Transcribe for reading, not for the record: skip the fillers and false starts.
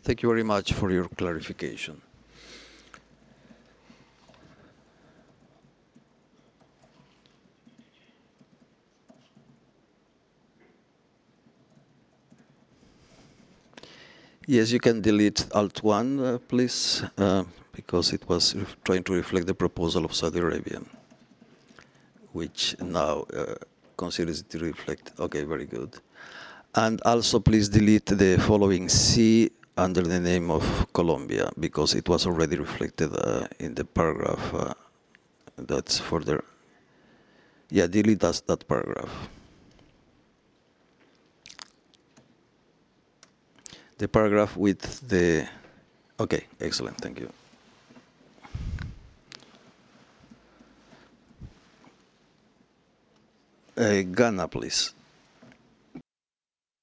Thank you very much for your clarification. Yes, you can delete Alt 1, please, because it was trying to reflect the proposal of Saudi Arabia, which now considers it to reflect. Okay, very good. And also, please delete the following C under the name of Colombia, because it was already reflected in the paragraph that's further. Yeah, delete that paragraph. The paragraph with the. Okay, excellent, thank you. Ghana, please.